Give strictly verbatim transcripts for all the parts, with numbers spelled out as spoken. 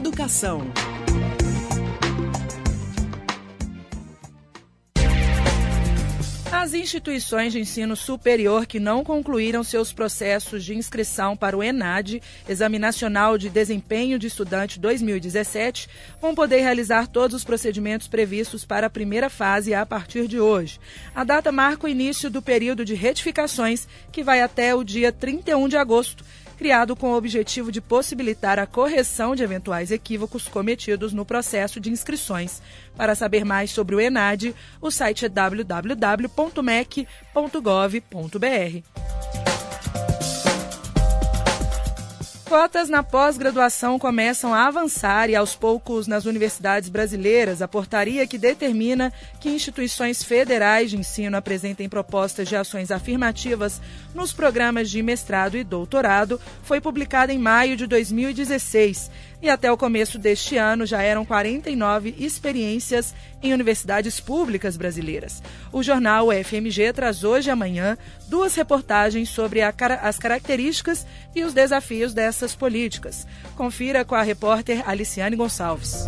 Educação. As instituições de ensino superior que não concluíram seus processos de inscrição para o ENAD, Exame Nacional de Desempenho de Estudante dois mil e dezessete, vão poder realizar todos os procedimentos previstos para a primeira fase a partir de hoje. A data marca o início do período de retificações, que vai até o dia trinta e um de agosto, criado com o objetivo de possibilitar a correção de eventuais equívocos cometidos no processo de inscrições. Para saber mais sobre o ENAD, o site é w w w ponto m e c ponto gov ponto b r. Cotas na pós-graduação começam a avançar e, aos poucos, nas universidades brasileiras, a portaria que determina que instituições federais de ensino apresentem propostas de ações afirmativas nos programas de mestrado e doutorado foi publicada em maio de dois mil e dezesseis. E até o começo deste ano já eram quarenta e nove experiências em universidades públicas brasileiras. O jornal U F M G traz hoje e amanhã duas reportagens sobre a, as características e os desafios dessas políticas. Confira com a repórter Aliciane Gonçalves.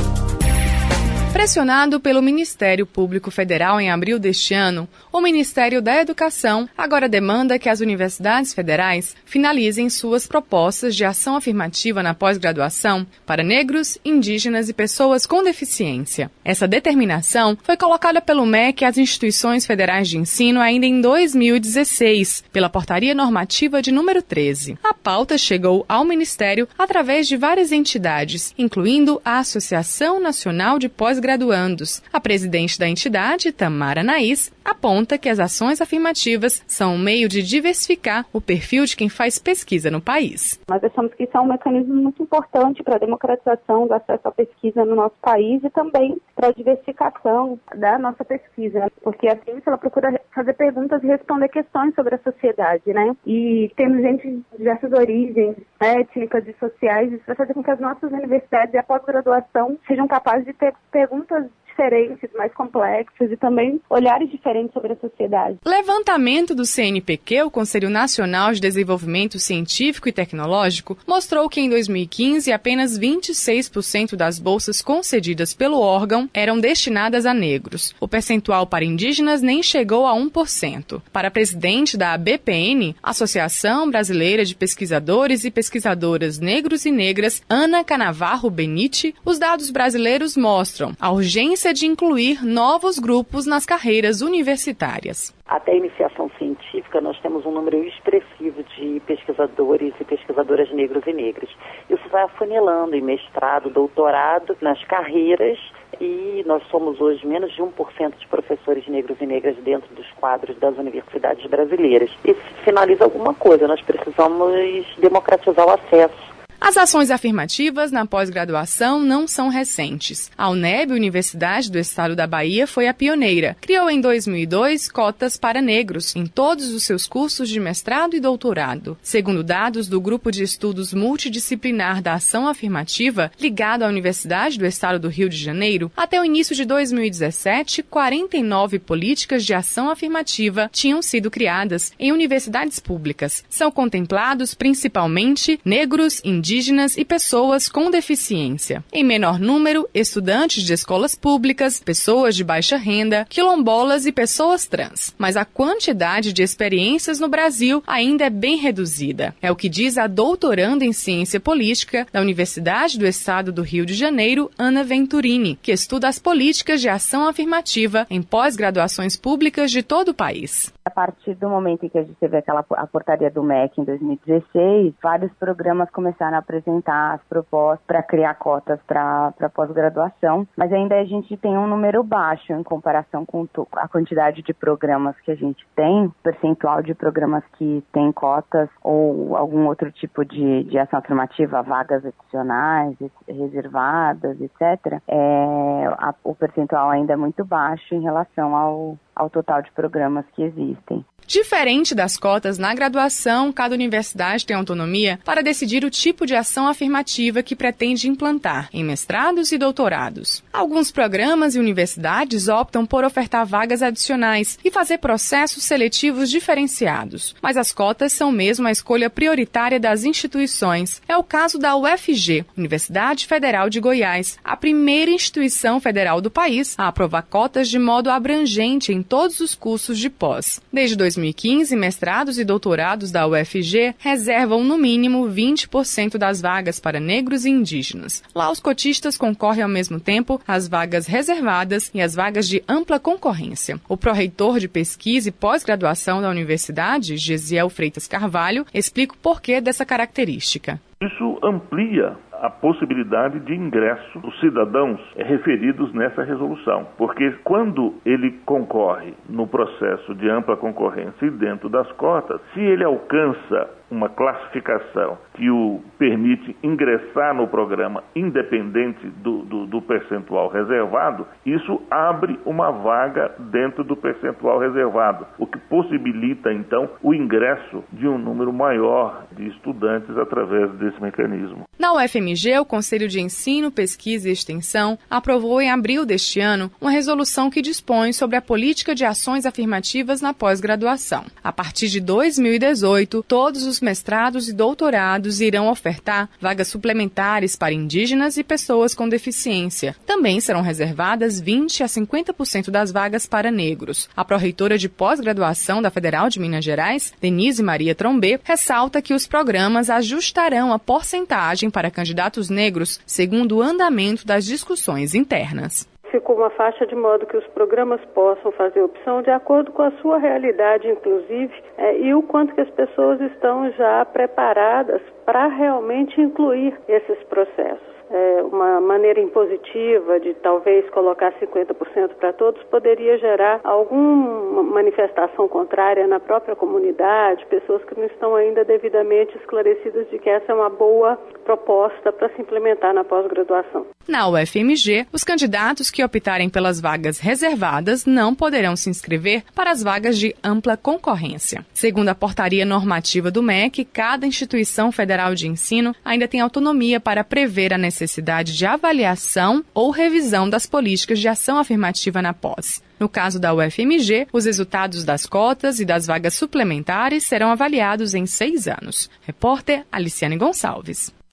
Pressionado pelo Ministério Público Federal em abril deste ano, o Ministério da Educação agora demanda que as universidades federais finalizem suas propostas de ação afirmativa na pós-graduação para negros, indígenas e pessoas com deficiência. Essa determinação foi colocada pelo M E C às instituições federais de ensino ainda em dois mil e dezesseis, pela Portaria Normativa de número treze. A pauta chegou ao Ministério através de várias entidades, incluindo a Associação Nacional de Pós-Graduação graduandos. A presidente da entidade, Tamara Naís, aponta que as ações afirmativas são um meio de diversificar o perfil de quem faz pesquisa no país. Nós achamos que isso é um mecanismo muito importante para a democratização do acesso à pesquisa no nosso país e também para a diversificação da nossa pesquisa, porque a ciência ela procura fazer perguntas e responder questões sobre a sociedade, né? E temos gente de diversas origens étnicas e sociais, isso vai fazer com que as nossas universidades e a pós-graduação sejam capazes de ter perguntas diferentes, mais complexas e também olhares diferentes sobre a sociedade. Levantamento do C N P Q, o Conselho Nacional de Desenvolvimento Científico e Tecnológico, mostrou que em dois mil e quinze apenas vinte e seis por cento das bolsas concedidas pelo órgão eram destinadas a negros. O percentual para indígenas nem chegou a um por cento. Para a presidente da A B P N, Associação Brasileira de Pesquisadores e Pesquisadoras Negros e Negras, Ana Canavarro Benite, os dados brasileiros mostram a urgência de incluir novos grupos nas carreiras universitárias. Até a iniciação científica, nós temos um número expressivo de pesquisadores e pesquisadoras negros e negras. Isso vai afunilando em mestrado, doutorado, nas carreiras, e nós somos hoje menos de um por cento de professores negros e negras dentro dos quadros das universidades brasileiras. Isso sinaliza alguma coisa, nós precisamos democratizar o acesso. As ações afirmativas na pós-graduação não são recentes. A UNEB, Universidade do Estado da Bahia, foi a pioneira. Criou em dois mil e dois cotas para negros em todos os seus cursos de mestrado e doutorado. Segundo dados do Grupo de Estudos Multidisciplinar da Ação Afirmativa, ligado à Universidade do Estado do Rio de Janeiro, até o início de dois mil e dezessete, quarenta e nove políticas de ação afirmativa tinham sido criadas em universidades públicas. São contemplados principalmente negros, indígenas, indígenas e pessoas com deficiência. Em menor número, estudantes de escolas públicas, pessoas de baixa renda, quilombolas e pessoas trans. Mas a quantidade de experiências no Brasil ainda é bem reduzida. É o que diz a doutoranda em ciência política da Universidade do Estado do Rio de Janeiro, Ana Venturini, que estuda as políticas de ação afirmativa em pós-graduações públicas de todo o país. A partir do momento em que a gente teve aquela a portaria do M E C em dois mil e dezesseis, vários programas começaram a apresentar as propostas para criar cotas para pós-graduação, mas ainda a gente tem um número baixo em comparação com a quantidade de programas que a gente tem, percentual de programas que tem cotas ou algum outro tipo de, de ação afirmativa, vagas adicionais, reservadas, etcétera. É, a, o percentual ainda é muito baixo em relação ao ao total de programas que existem. Diferente das cotas na graduação, cada universidade tem autonomia para decidir o tipo de ação afirmativa que pretende implantar em mestrados e doutorados. Alguns programas e universidades optam por ofertar vagas adicionais e fazer processos seletivos diferenciados. Mas as cotas são mesmo a escolha prioritária das instituições. É o caso da U F G, Universidade Federal de Goiás, a primeira instituição federal do país a aprovar cotas de modo abrangente em todos os cursos de pós. Desde dois mil e quinze, mestrados e doutorados da U F G reservam no mínimo vinte por cento das vagas para negros e indígenas. Lá, os cotistas concorrem ao mesmo tempo às vagas reservadas e às vagas de ampla concorrência. O pró-reitor de pesquisa e pós-graduação da universidade, Gesiel Freitas Carvalho, explica o porquê dessa característica. Isso amplia a possibilidade de ingresso dos cidadãos referidos nessa resolução, porque quando ele concorre no processo de ampla concorrência e dentro das cotas, se ele alcança uma classificação que o permite ingressar no programa independente do, do, do percentual reservado, isso abre uma vaga dentro do percentual reservado, o que possibilita, então, o ingresso de um número maior de estudantes através desse mecanismo. Na U F M G, o Conselho de Ensino, Pesquisa e Extensão aprovou em abril deste ano uma resolução que dispõe sobre a política de ações afirmativas na pós-graduação. A partir de dois mil e dezoito, todos os mestrados e doutorados irão ofertar vagas suplementares para indígenas e pessoas com deficiência. Também serão reservadas vinte a cinquenta por cento das vagas para negros. A pró-reitora de pós-graduação da Federal de Minas Gerais, Denise Maria Trombê, ressalta que os programas ajustarão a porcentagem para candidatos negros segundo o andamento das discussões internas. Ficou uma faixa de modo que os programas possam fazer opção de acordo com a sua realidade, inclusive, é, e o quanto que as pessoas estão já preparadas para realmente incluir esses processos. É, uma maneira impositiva de talvez colocar cinquenta por cento para todos poderia gerar alguma manifestação contrária na própria comunidade, pessoas que não estão ainda devidamente esclarecidas de que essa é uma boa proposta para se implementar na pós-graduação. Na U F M G, os candidatos que optarem pelas vagas reservadas não poderão se inscrever para as vagas de ampla concorrência. Segundo a portaria normativa do M E C, cada instituição federal de ensino ainda tem autonomia para prever a necessidade necessidade de avaliação ou revisão das políticas de ação afirmativa na pós. No caso da U F M G, os resultados das cotas e das vagas suplementares serão avaliados em seis anos. Repórter Aliciane Gonçalves.